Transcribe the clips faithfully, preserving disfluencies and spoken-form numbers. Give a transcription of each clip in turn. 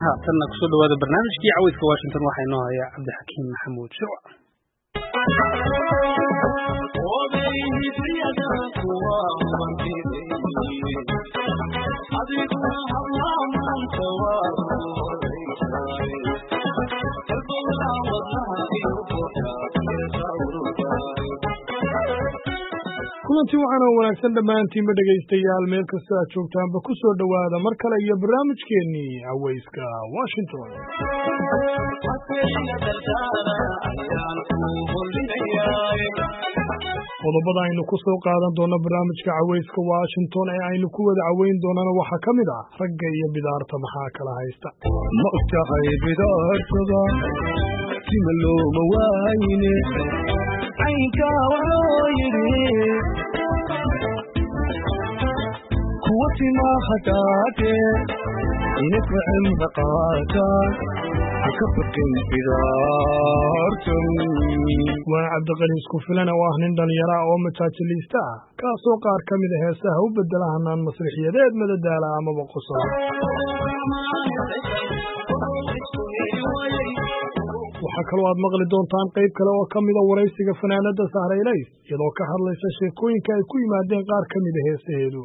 haatan ku soo dhawaada barnaamijkii cawayska Washington waxaa inoo haya Cabdixakiim Maxamuud Shirwac. kulanti waxaan oo wanaagsan dhammaantiinba dhegaystayaal meel kasta aad joogtaanba ku soo dhowaada mar kale iyo barnaamijkeennii cawayska Washington. qodobada aynu ku soo qaadan doono barnaamijka cawayska Washington ee aynu ku wada cawayn doonana waxaa ka mid ah ragga iyo bidaarta maxaa kala haysta. ma ogtahay bidaartada sima looma waayne caynka waxoo yidhi kuwa timaa hadaate inaka cimra qaataan haka baqin bidaartan. waa Cabdiqani isku filan oo ah nin dhalinyaro ah oo majaajiliista ah kaasoo qaar ka mid ah heesaha u bedela hanaan masrixiyadeed madadaala amaba qosol. waxaa kaloo aad maqli doontaan qayb kale oo ka mida waraysiga fanaanada Sahra Ilays iyadoo ka hadlaysa sheekooyinka ay ku yimaadeen qaar ka mid ah heesaheedu.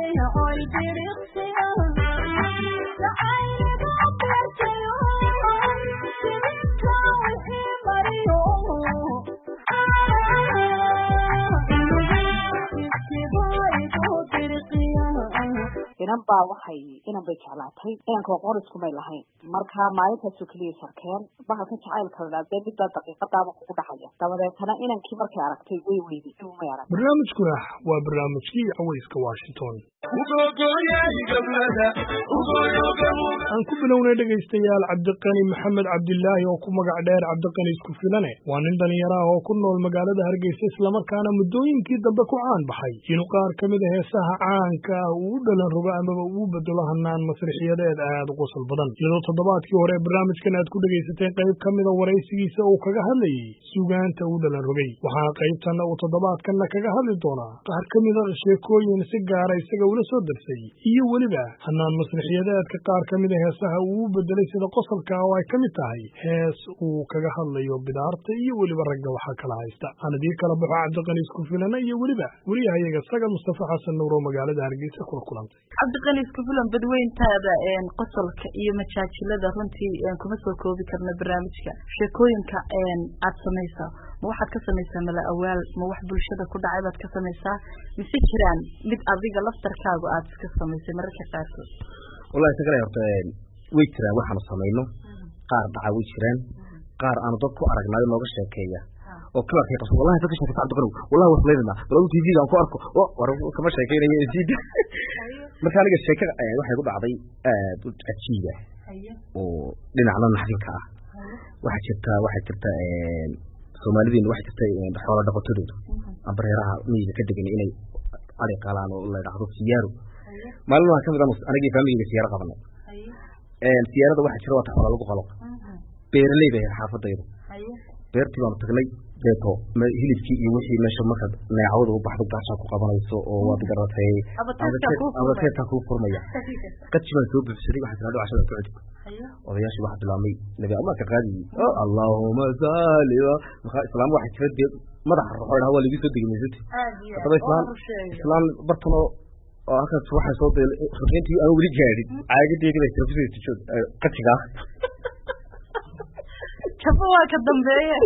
inan baa waxay inan bay jeclaatay inanka qoris kumay lahayn marka maalintaasuu keliya sarkeen bahalkan jacaylka la dhaadee midbaa daqiiqadaaba kugu dhacaya dabadeetana inankii markay aragtay way weyday umay arag. barnaamijkuna waa barnaamijkii cawayska Washington. aan ku bilownay dhegaystayaal Cabdiqani Maxamed Cabdilaahi oo ku magac dheer Cabdiqani isku filane waa nin dhalinyaro ah oo ku nool magaalada Hargeysa islamarkaana muddooyinkii dambe ku caan baxay inuu qaar ka mid ah heesaha caanka ah uu dhalan rogo amaba uu bedelo hanaan masrixiyadeed aad u qosol badan iyadoo toddobaadkii hore barnaamijkan aad ku dhegaysateen qayb ka mid a waraysigiisa uu kaga hadlayay suugaanta uu dhalan rogay waxaana qaybtanna uu toddobaadkanna kaga hadli doonaa qaar ka mid a sheekooyin si gaara isaga ula soo darsay iyo weliba hanaan masrixiyadeedka qaar ka mid a heesaha uu bedelay sida qosolka oo ay ka mid tahay hees uu kaga hadlayo bidaarta iyo weliba ragga waxaa kala haysta. aan idii kala baxo Cabdiqani isku filana iyo weliba wariyahayaga Sagal Mustafa Xasan Nuur oo magaalada Hargeysa kula kulantay. Cabdiqani isku filan badweyntaada een qosolka iyo majaajilada runtii een kuma soo koobi karna barnaamijka sheekooyinka een aad samaysaa ma waxaad ka samaysaa mala awaal ma wax bulshada ku dhacay baad ka samaysaa mise jiraan mid adiga laftarkaagu aad iska samaysay mararka qaarkood. wallahi sagale horta way jiraan waxaan samayno qaar dhaca way jiraan qaar aan dad ku aragnaayo nooga sheekeeya oo kala ka qabso wallahi dadka sheekada Cabdiqani wallahi wax leeyahay bal T V aan ku arko oo war kama sheekeynaya isii marka aniga sheekada waxay ku dhacday aad u cajiib ah oo dhinacna naxdinka ah waxa jirta waxa jirta ee Soomaaliyeed waxa jirta xoolo dhaqatadooda abareeraha miyiga ka degan inay ari qalaan oo la yiraahdo siyaaro maalin waxa kamid ah aniga family siyaaro qabanay ee siyaarada waxa jira wata xoolo lagu qalo beeraleyda xaafadayda beertii baan tagnay beeto ma hilibkii iyo wixii meesha marka neecawada u baxdo gaasha ku qabanayso oo wad garatay abateeta ku furmaya qadjiban soo bixisay waxa jira cashada ku cusub odayaasha waxa bilaamay nabi Allah ka qaadi Allahumma salli wa islaam waxa jira madax ruuxda waa lagu soo digmeysay hadaba islaam islaam bartano oo aka waxa soo deelay xubintii aan wali gaarin caagadeedii bay soo fiisay qadjiga kafa ka dambeeya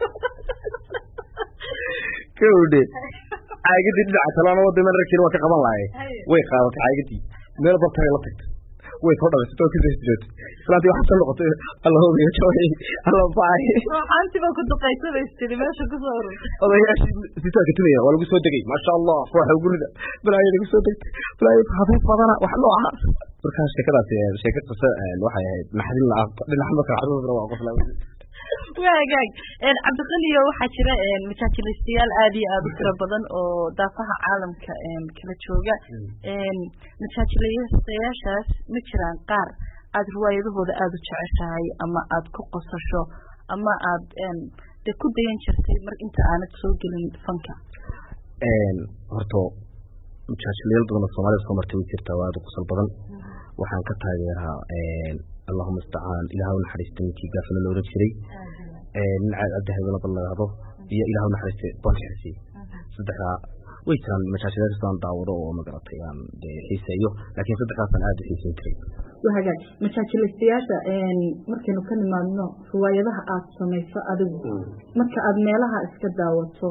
kowde caagadi dhinaca talana wada man rakir waa ka qaban lahayd way qaadatay caagadi meel bartay la tagtay way soo dhawaysay oo kidii jirtay islaantii waxa soo noqotay Allahu ya jooy Allah baay waxaanti ba ku duqaysay istii meesha ku soo urur odayaashii sita ka tumaya waa lagu soo degay ma sha Allah waxa gurida balaayada lagu soo degtay balaayada habeen badana wax loo aha markaas sheekadaas sheekada waxay ahayd naxdin la dhinaca marka xaruur waa qof la waagaag een Cabdiqani waxa jira een majaajilistayaal aad iyo aad u tiro badan oo daafaha caalamka een kala jooga een majaajilayaashaas ma jiraan qaar aad riwaayadahooda aad u jeceshahay ama aad ku qosasho ama aad een ku dayan jirtay mar inta aanad soo gelin fanka een horto majaajilayaal badan oo Soomaaliya soo martay jirta waa aad u qosol badan waxaan ka taageeraa een allahuma istacaan ilaahu naxariista ninkii gaafana loola jiray nin cabdihaybala ballagaado iyo ilaahu naxariista bonxirsi saddexdaa way jiraan majaajiladaasaan daawado oo magaratay aan xiiseeyo laakiin saddexdaasaan aada u xiiseyn jiray wahagaag majaajilaystayaasha markaynu ka nimaadno riwaayadaha aada samayso adigu marka aada meelaha iska daawato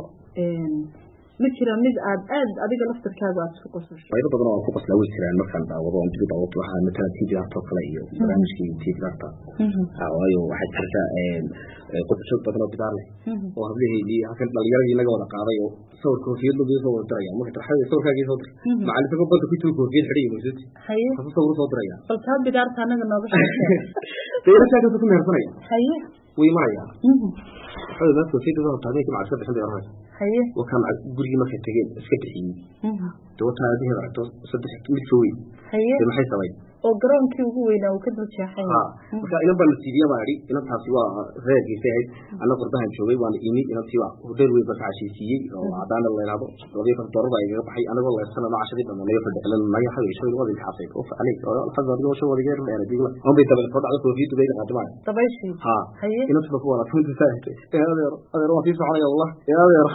ma jira mid aad aad adiga laftarkaaga aad isku qosasho qaybo badan oo ku qoslaa way jiraan markaan daawado oo dib daawado waxa matalan T V arto kale iyo barnaamijkii T V arta waayo waxa jirta qodobada badan oo bidaar leh oo hableeyay halkan dhalinyarada laga wada qaaday oo sawir koofiyad lagu soo wada diraya marka tarxada sawirkaaga soo dir macallin soo bada ku jiro koofiyad xiriyo muusad haye sawir soo diraya balka bidaarta anaga nooga sheekay teera taagto ku meersanaya haye way maraya هذا الناس كثير ده تعطيك مع السبب حد يعرفه هي وكان برجي ما كتجين اسكتحين توت هذه هذا توت صدق متسوي هي ما حيسوي oo garoonkii ugu weynaa uu ka dul jeexay ha marka ina bal tiidiya baari ina taasi waa reerkiisay ana qurbahan joogay waan imi ina tiiwa hotel way baka cashiisiyay oo cadaan la yiraahdo wadiif doorada ay baxay anaga la sanad cashadii dhammaan ay fadhilan ma yahay shay wadi xaafay oo facalay oo alxad wadi soo wadi geer dheer diga oo bay tabay fadhiga koofiyadu bay qaaday tabayshi ha haye ina soo wala tunti saahte ee adeer adeer waa fiiso xalay allah ee adeer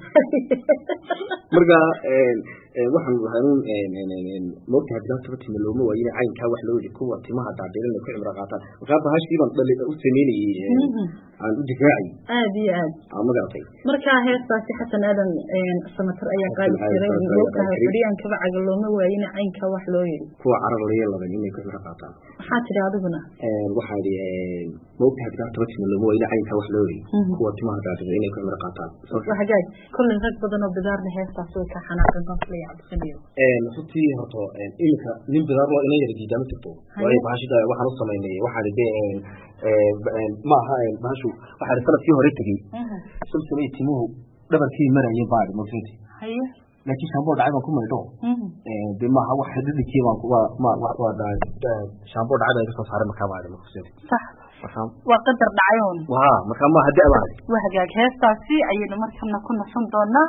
marka ee waxaan waxaan een moogta hadda sabti maloomo waa inay caynka wax loo yiri kuwa timaha daadilina ku cimra qaataan waxa bahashii baan dhalay u sameeyay aan u difaacay aad iyo aad ama garatay marka heestaasi xasan aadan een samatar ayaa qaali jiray moogta fadhiyaan kaba cagalooma waa inay caynka wax loo yiri kuwa carab leeyada inay ku cimra qaataan waxa tiri adiguna ee waxa yiri moogta hadda sabti maloomo waa inay caynka wax loo yiri kuwa timaha daadilina inay ku cimra qaataan waxa gaaj kullu rag badan oo bidaar leh heestaasi way ka xanaaqan qoflay cabsaniyo ee runtii horto ilka nin bidaar loo inay yiri diidama tirto way baashida waxaan u sameeyay waxa dhigay ee ma aha baashu waxa sanadkii hore tagay sababtoo timuhu dhabarkii marayay baad moogtay haye laakiin shaambo dhacay baan ku maydho ee de ma aha wax xididkii baan ku ma waa daa shaambo dhacay ay soo saaray markaa baad moogtay sax waa qadar dhacayoon waa markaa ma hadii abaad waa hagaag heestaasi ayaynu markana ku nasan doonaa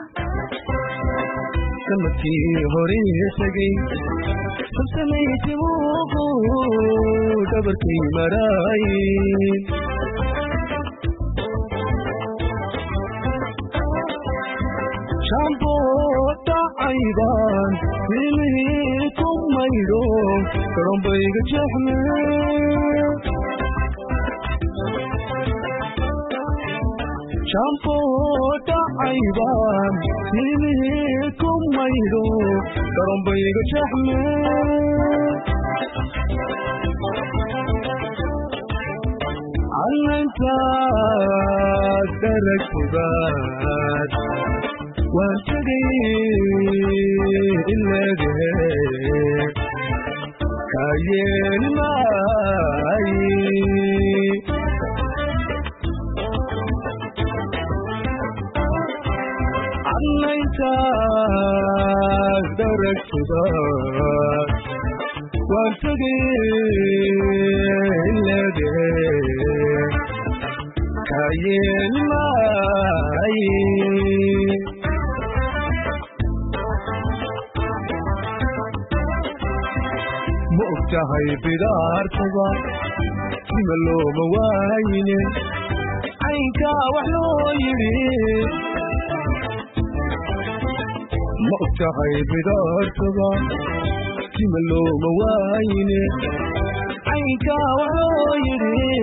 sanadkii hore tagay sabsamayti wuxu dhabarkii maray shaambo dhacaydan ilmihii ku maydho karoonbayga jeexme shaambo dhacaydan ilmihii ku maydho karoonbayga jeexme علمتا درك فباد وانتقي إلا ذهب كاين معي علمتا درك فباد وانتقي إلا ذهب كاين معي مؤتهي بدار تضا ملو موايني عينكا وحلو يري مؤتهي بدار تضا ملو موايني عينكا وحلو يري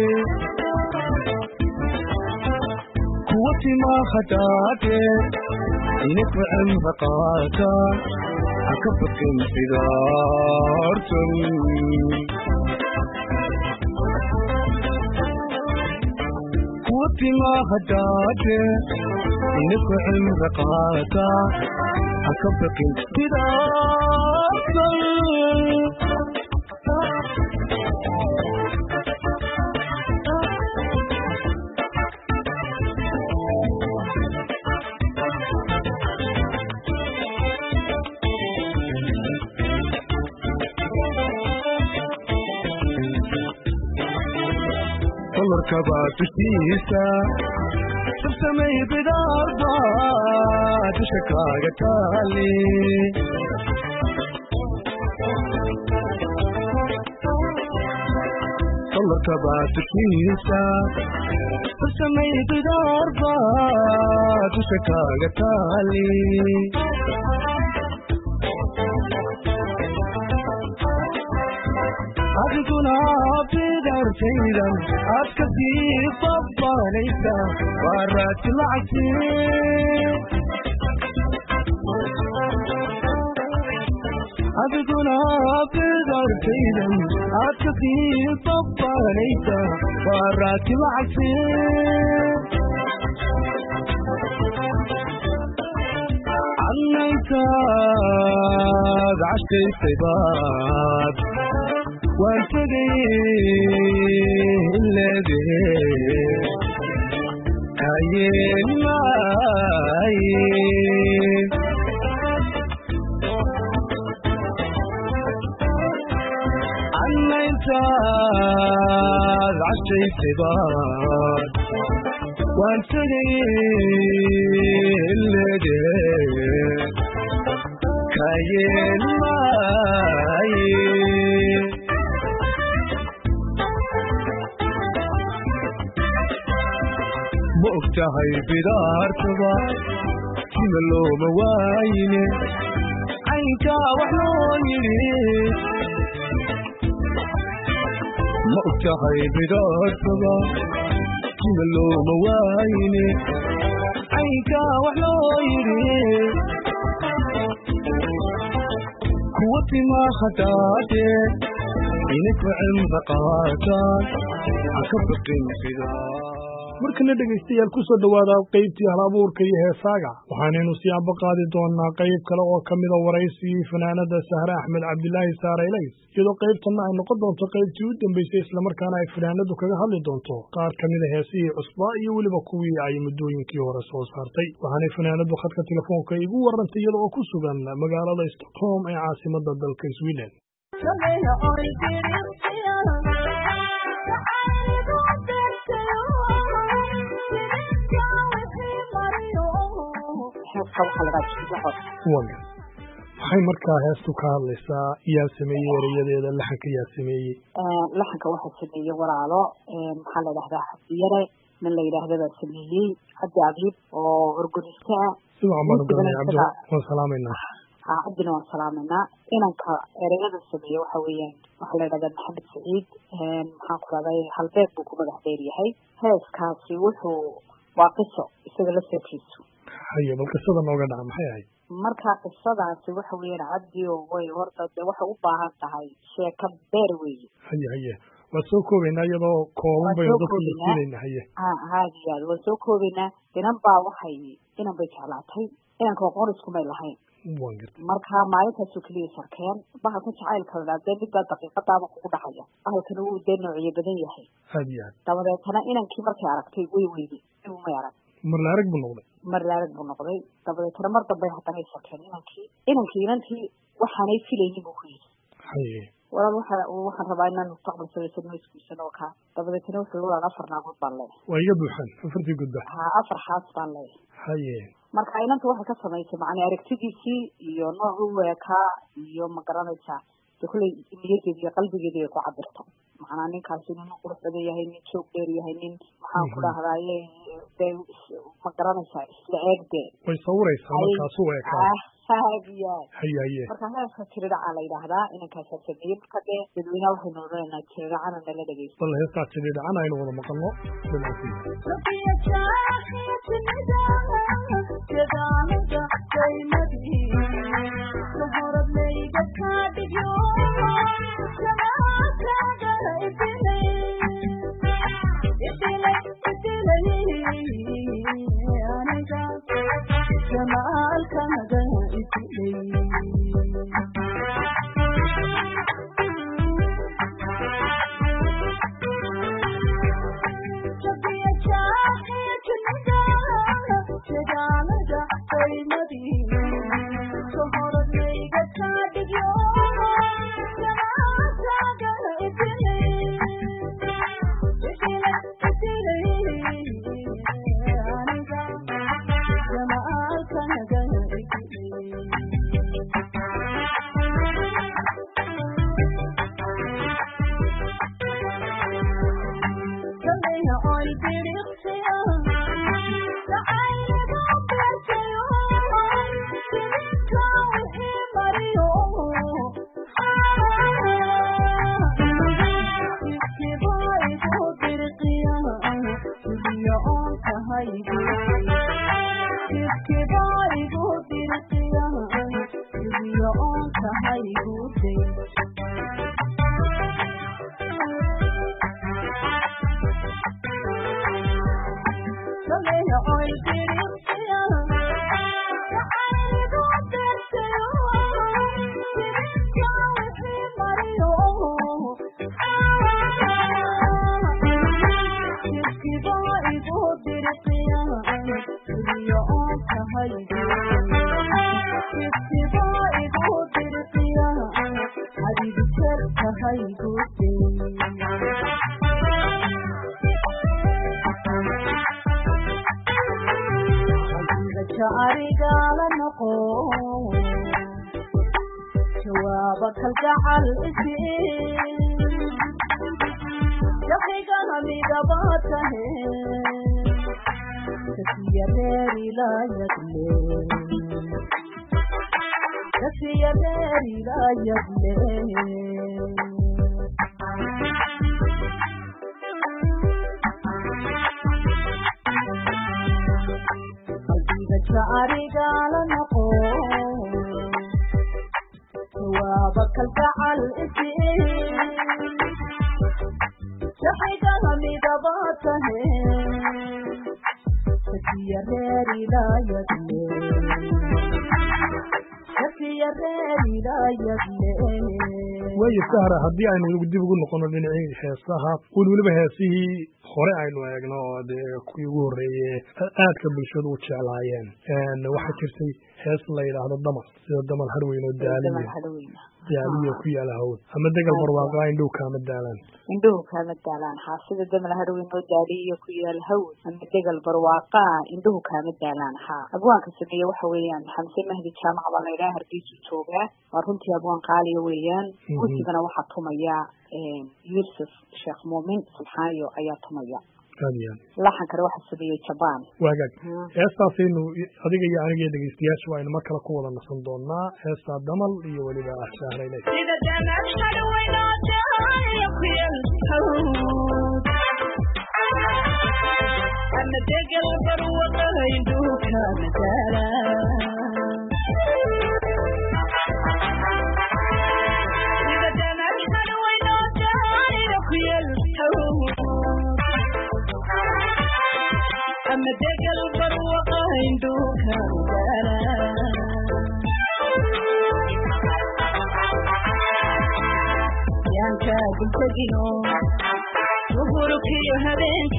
قوتي ما خدعتي إنك عمر قاتا أكبك انفدارتم قوتي ما خدعتي إنك عمر قاتا أكبك انفدارتم مركبات تشيسا سمي بدار بات شكاية تالي dumarka baa tushiisa farsamay bidaar baa dusha kaaga taali adiguna bidaartaydan aad ka sii babbaanaysa waa raati lacagti adiguna bidaartaydan aad ka sii babbaanaysa waa raati lacagti cannaytaad cashaysay baad waan tegay leedee kayeen maaye cannaytaad cashaysay baad waan tegay leedee kayeen maaye ma ogtahay bidaartaba sida looma waayine caynkaa wax loo yidhi ma ogtahay bidaartaba sida looma waayine caynkaa wax loo yidhi kuwa timaa hadaadee inaka cimra qaataan haka baqin bidaa markana dhegaystayaal ku soo dhowaada qaybtii hal abuurka iyo heesaaga waxaanaynu sii amba qaadi doonaa qayb kale oo ka mida waraysigii fanaanada sahre axmed cabdilaahi saaraylays iyadoo qaybtanna ay noqon doonto qaybtii u dambeysay islamarkaana ay fanaanadu kaga hadli doonto qaar ka mida heesihii cusbaa iyo weliba kuwii ay muddooyinkii hore soo saartay waxaanay fanaanadu khadka telefoonka igu warantay iyada oo ku sugan magaalada stockholm ee caasimada dalka sweden waxay markaa heestu ka hadlaysaa yaa sameeyey erayadeeda laxanka yaa sameeyey laxanka waxaa sameeyey walaalo maxaa la yidhahdaa xabdiyare nin la yidhaahda baa sameeyey cabdi abiib oo organista ah si wacan baanu garanay cabdi waan salaamaynaa ha cabdina waan salaamaynaa inanka erayada sameeye waxa weeyaan waxaa la yidhahdaa maxamed saciid maxaan ku rahday halbeeg buu ku magac dheer yahay heeskaasi wuxuu waa qiso isaga la seekiisu haye bal qisada nooga dhaca maxay ahayd marka qisadaasi waxa weeyaan cabdi oo way horta dee waxay u baahan tahay sheeko beer weeye haye haye waa soo koobaynaa iyadoo kooban baynu dadka siinayna haye ha haadi yaad waa soo koobaynaa inan baa waxay inan bay jeclaatay inanka aqoon iskumay lahayn waan gartay marka maalintaasoo keliya sarkeen bahalka jacaylka la dee midbaa daqiiqadaaba kugu dhacaya bahalkana wuu dee noocyo badan yahay aad iyo aad dabadeetana inankii markay aragtay way weyday may arag mar la arag buu noqday mar la arag buu noqday dabadeetana mar dambe haddana ay sarkeen inankii inankii inantii waxaanay filaynin buu ku yidhi haye walaal waxa waxaan rabaa inaan mustaqbal samaysano iskuulsano kaa dabadeetana wuxuu walaal afar naagood baan leeyahay waa iga buuxaan afartii gudba ha afar xaas baan leeyahay haye marka inanta waxay ka samaysay macnaa aragtidiisii iyo noocu weekaa iyo ma garanaysaa de kulley niyadeedi iyo qalbigeedi ay ku cabirto macnaa ninkaasi nin qurux badan yahay nin joog dheer yahay nin maxaan ku dhahdaye de ma garanaysaa isla eeg de way sawiraysaa markaasu weekaa haadiyaad haye haye marka heeska tiridhaca la yidhaahdaa inankaasaa sameeyey marka dee dadweynaha waxaynu odhanaynaa tiridhacana nala dhegeysto bal heestaa tiridhacana aynu wada maqalno Thank you. way sahra haddii aynu dib ugu noqono dhinacii heesaha weliba heesihii hore aynu eegno oo dee kuwii ugu horreeyey aadka bulshadu u jeclaayeen waxaa jirtay hees la yidhaahdo damal sida damal harweyn oo daaliya daaliya ku yaala hawd ama degal barwaaqaa indhow kaama daalaan indhow kaama daalaan haa sida damal harweyn oo daaliya ku yaala hawd ama degal barwaaqaa indhow kaama daalaan haa abwaanka sameeye waxa weeyaan xamse mahdi jaamac baa la yidhaha hargeysa joogaa waa runtii abwaan qaaliya weeyaan gusigana waxaa tumaya yuusuf sheekh muumin subxaayo ayaa tumaya laxan kale waxaa sameeyey jabaan waagaag heestaasaynu adiga iyo aniga dhegeystayaasha waa aynu mar kale ku wada nasan doonaa heestaa damal iyo weliba ahshaarayle sida damal harweyn oo daaliya ku yaal hawd ama degal barwaaqaa indhow kaama daalaan أما دقل برواقة عندك مدالا يانكا قلتقنو وهورك يهبينك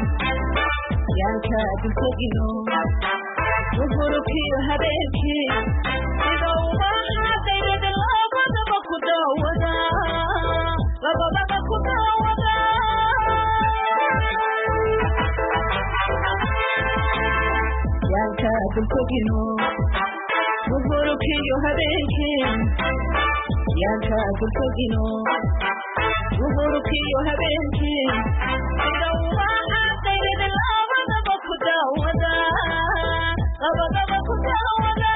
يانكا قلتقنو وهورك يهبينك إذا وضعنا ديرد الأبا دبكو داودا لبا دبكو داودا يانكا قلتقنو وهورك يهبينك يانكا قلتقنو وهورك يهبينك إذا وضعنا ديرد الأبا دبكو داودا لبا دبكو داودا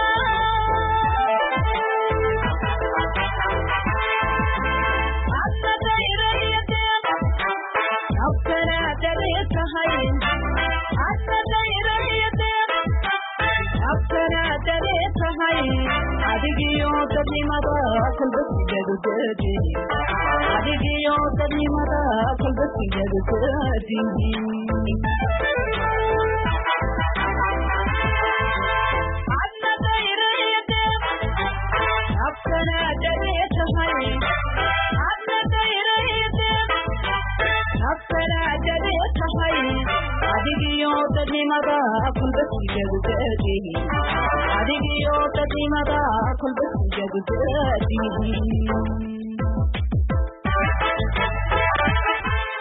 adigiyo dadnimada kolba sigeedu gaadi adigiyo dadnimada kolba sigeedu gaadi adna dayrayade afkana dadeetahay adna dayrayade afkana dadeetahay adigiyo dadnimada kolba sigeedu gaadi adigiyo dadnimada kolba sigeedu gaadi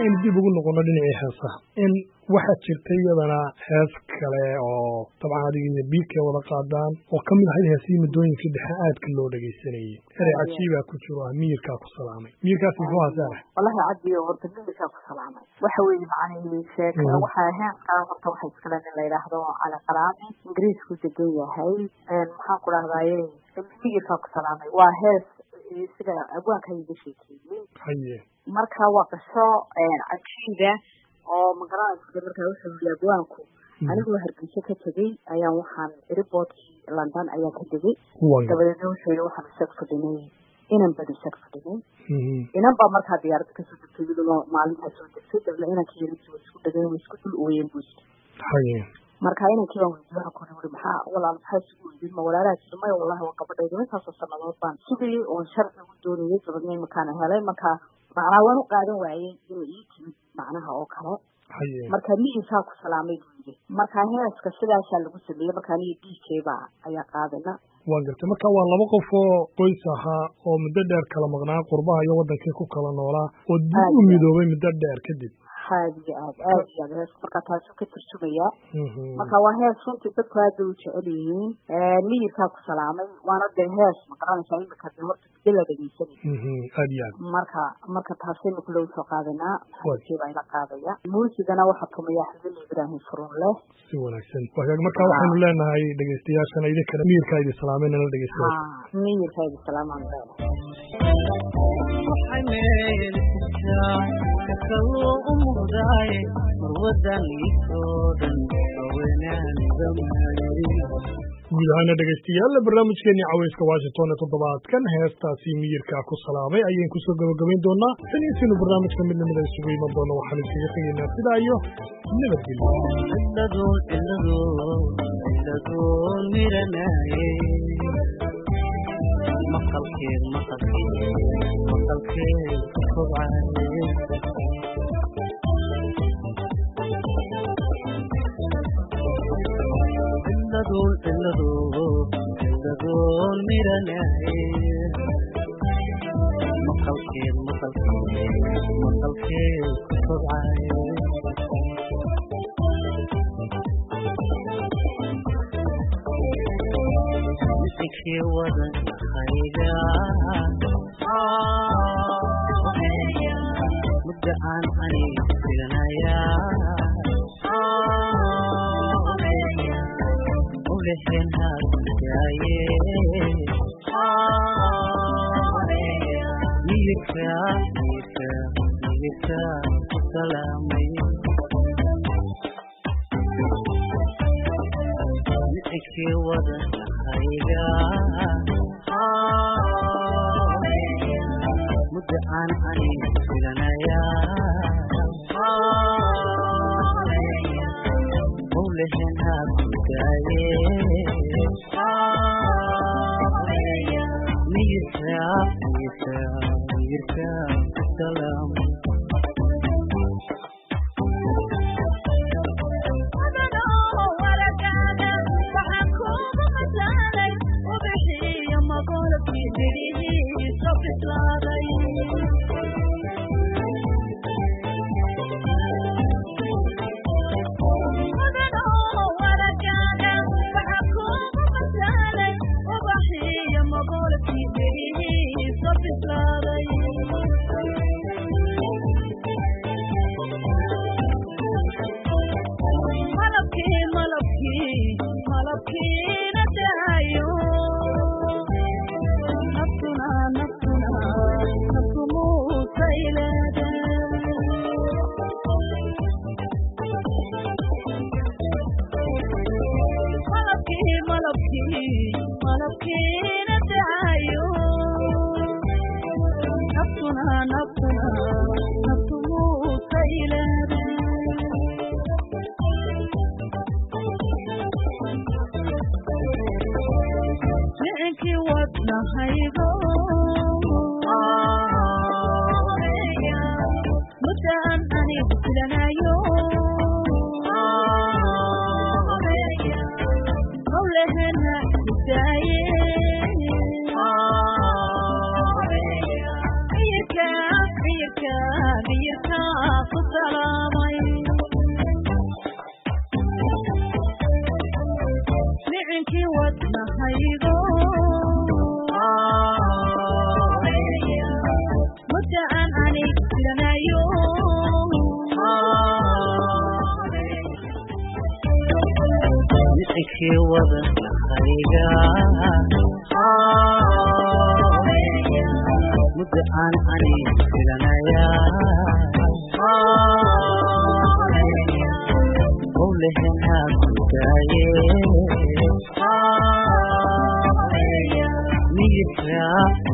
aynu dib ugu noqono dhinacii heesaha in waxaa jirta iyadana hees kale oo dabcan adiga iyo biike wada qaadaan oo ka mid ahayd heesihii muddooyinkii dhexe aadka loo dhegaysanayay erey cajiibaa ku jiro ah miyirkaa ku salaamay miyirkaas muxuu hasaara wallahi cabdi horta miyirkaa ku salaamay waxa weeye macnihii sheeka waxaa heeskaa horta waxa iskale nin la yidhaahdo cali qaraami ingiriisku degan yahay maxaan ku dhahdaye miyirkaa ku salaamay waa hees sida abwaanka iga sheekeeyey haye marka waa qisho cajiiba oo magaranaysa markaa wuxuu yiri abwaanku anigoo hargeysa ka tegey ayaan waxaan airportkii london ayaa ka tegey dabadeedna wuxuu yiri waxaan isag fadhinay inan badi isag fadhinay inan baa markaa diyaaradda kasoo degtay iyadoo maalintaa soo degtay dabla inankii yarintii way isku dhageen way isku dul ooyeen buusi haye marka inankii baan weydiiyey waxaan ku wuri maxaa walaal maxaa isugu weydiin ma walaalaha jiri maya wallahi waa gabadhayda intaasoo sannadood baan sugayey oon sharci ugu doonayay dabadna imankaana helay marka macnaa waan u qaadan waayey inay ii timid macnaha oo kale marka miyirkaa ku salaamay buu yiri marka heeska sidaasaa lagu sameeyey marka aniga biikeeba ayaa qaadana waan gartay marka waa laba qof oo qoys ahaa oo muddo dheer kala maqnaa qurbaha iyo wadankii ku kala noolaa oo dib u midoobay muddo dheer kadib aad iyo aad aad iyo aad heesku markaa taasuu ka turjumaya marka waa hees runtii dadku aad bay u jecel yihiin miyirkaa ku salaamay waana dee hees maqaranaysaa imika dee horta bidda la dhegeysanay aad iyo aad marka marka taasaynu kule usoo qaadanaa baa ila qaadaya muusigana waxaa tumaya xasan ibraahim furunleh si wanaagsan marka waxaynu leenahay dhegeystayaashana idinkana miyirkaa idi salaamay nala dhegeystayaasha miyirkaa idi salaamaan kaloo u muuqdaaye marwadan isoo dhan guud ahaana dhegaystayaal barnaamijkeennii cawayska washington ee toddobaadkan heestaasi miyirkaa ku salaamay ayaan kusoo gabagabayn doonaa tan iyo sinu barnaamijka mid lamida isugu iman doono waxaan iskaga tegaynaa sidaa iyo nabadgelyo maqalkeed maqalkeed maqalkeed kobcaye ciladoon ciladoon ciladoon miranaye maqalkeed maqalkeed maqalkeed kobcaye misikii wadan hayga muddo aan ani filanaya ulehen haadaaye miyirka miyirka miyirka salaamay misikii wadan hayga muddo aan ani filanaya ulehen haadaaye miyirka miyirka miyirka salaamay Be your car, be your car. ninkii wadahayga muddo aan ani filanaya mawlahena ku daaye miyirka